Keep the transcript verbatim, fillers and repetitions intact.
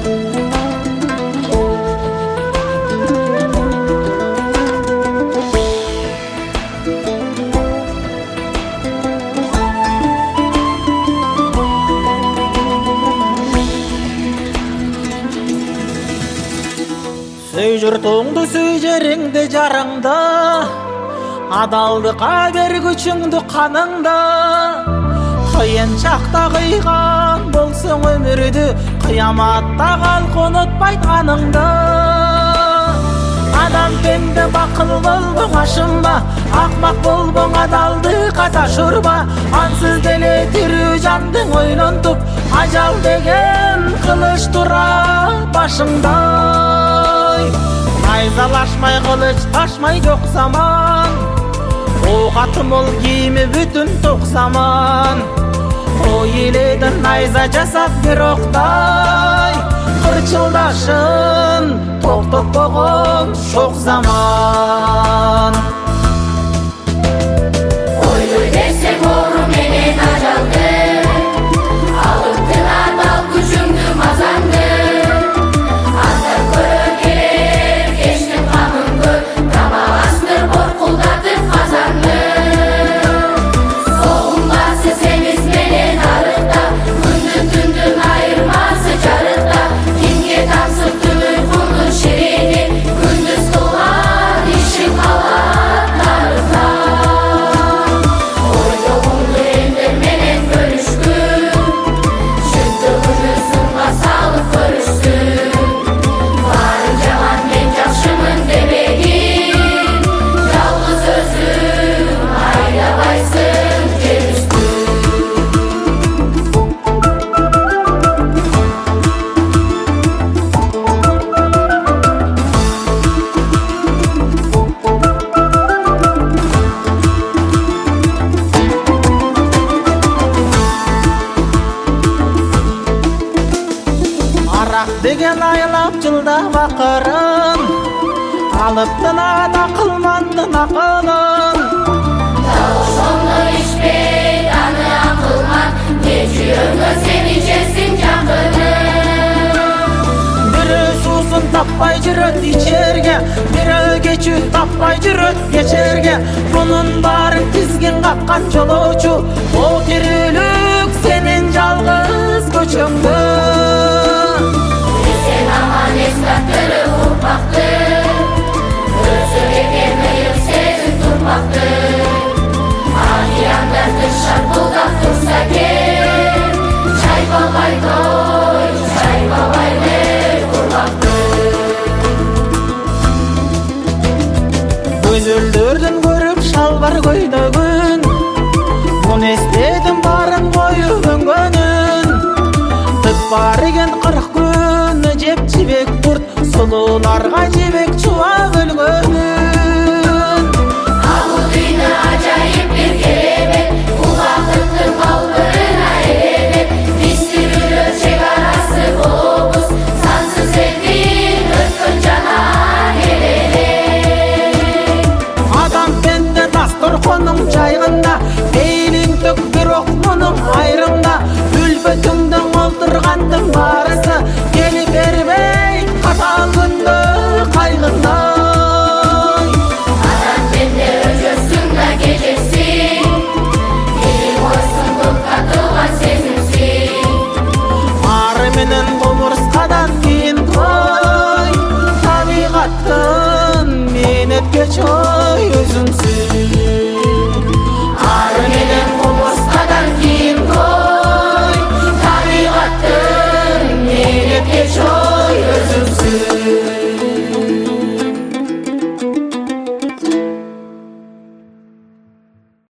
Сөй жұртыңды, сөй жеріңді, жарыңды, адалдыққа бер күшіңді, қаныңды. Қиын шақта қиған болсын өмірді, қияматта қалқ ұнытпайды қаныңды. Адам пенде бақыл болбоң, ашынба, ақмақ болбоң, адалдыққа ташырба. Ансыз деле тірі жандың ойлантып, ажал деген қылыш тұра башыңда. Найзалашмай қылыч ташмай жоқ заман, оқ атымыл киімі бүтін тоқ заман. О еледің найза жасап бір оқтай, қырчылдашын тоқтық боғын шоқ заман. Ойлой десең ору менен ажалды, алыптың адал күшіңді, мазаңды. Аттар көрө келер кештің қамыңды, табаластыр борқылдатып қазанды. Соғымбасы семіз менен арықта, күнді түндің айырмасы жарықта. Кемге тапсықты ұйқыңның шерені, күндіз қылған ішің қалат нарықта. Ойлауыңды ендер менен бөлішкін, шүттігіні сынға салып көрішсін. Барын жаман мен жақшымын демегін, жалғыз өзің айдабайсың жеңістің. Арақ деген айлап жылдап ақырын, алыптын ада қылмандын ақылын. Дауышыңды ішпей, аны ақылман, не жүйеңі сен ішесің жақының. Бірі сусын таппай жүрөт ичерге, бірі кечүү таппай жүрөт кечерге. Бұның барын тізген қапқан жолоочу, о тирүүлүк сенин жалғыз көчөңдө. Сен аман ескаттыры ұрпақты, өзі екен ұйық сезін тұрмақты. Ағияндарды шарпылдап тұрса кел, шайпалбай той, шайпалбай бер құрбақты. Көзөлдөрдүн көрүп шалбар көйнөгүн, мұны естедім барын қойы өңгөнүн. Түп бар екен қырық күн, жеп жібек бұрт, сұлуларға жебек чуа өлгөнүн. Ауыл үйні ажайып бір керемет, бұл бақыттың қалбырына елемет. Біз тірілер шекарасы болуыз, сансыз елдің өткін жанар елеме. Адам пенде дастарханың жайғында, бейлін төк бір оқ мұның айрында. Үлбетіңдің олдырғандың барысы, келі бермей қатал күнді қайғында. Адам пенде өжөсің да кежесің, елің ойсың тоқтатылған сезімсің. Ары менен құмырсқадан кейін қой, табиғаттың мен еткеч ой өзіңсің.